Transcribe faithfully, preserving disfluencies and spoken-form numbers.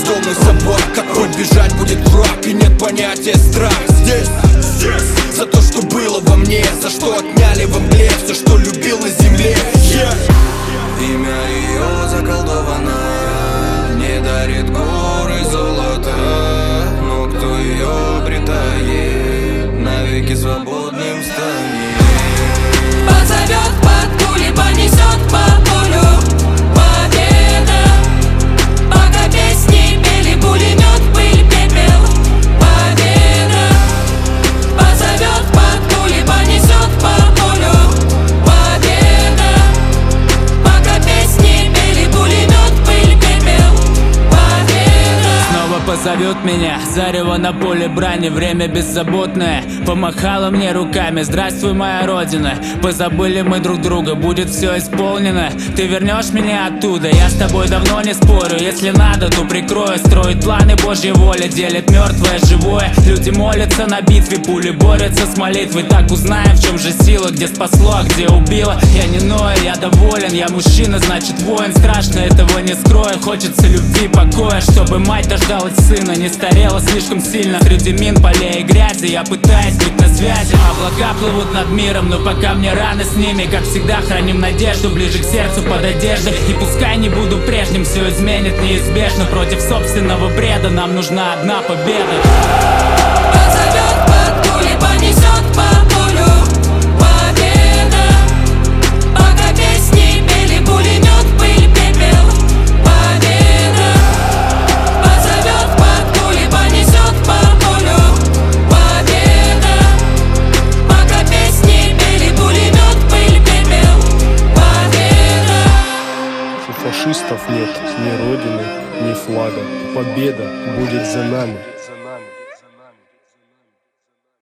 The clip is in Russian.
полный собой. Как подбежать будет кровь и нет понятия страх. Здесь, здесь, за то, что было во мне, за что отняли во мгле все, что любил на земле. yeah. Имя ее заколдовано, не дарит горы золота, но кто ее обретает, навеки свободным станет. Позовет под пули, понесет по полю победа. Пока песни пели, пулемет, пыль, пепел. Победа. Позовет под пули, понесет по полю победа. Пока песни пели, пулемет, пыль, пепел. Победа. Снова позовет меня, зарево на поле брани, время беззаботное помахала мне руками. Здравствуй, моя родина, позабыли мы друг друга, будет все исполнено. Ты вернешь меня оттуда, я с тобой давно не спорю. Если надо, то прикрою, строит планы Божья воля, делит мертвое живое. Люди молятся на битве, пули борются с молитвой. Так узнаем, в чем же сила, где спасло, а где убило. Я не ною, я доволен, я мужчина, значит воин. Страшно, этого не скрою, хочется любви, покоя, чтобы мать дождалась сына, не старела слишком сильно. Среди мин, полей и грязи я пытаюсь быть на связи. Облака плывут над миром, но пока мне рано с ними. Как всегда храним надежду ближе к сердцу под одеждой. И пускай не буду прежним, все изменит неизбежно. Против собственного бреда нам нужна одна победа. Позовет под пули, понесет по полю победа. Пока песни пели, пулемет, пыль, пепел. Победа. Позовет под пули, понесет по полю победа. Пока песни пели, пулемет, пыль, пепел. Победа. У фашистов нет ни родины, ни флага. Победа будет за нами.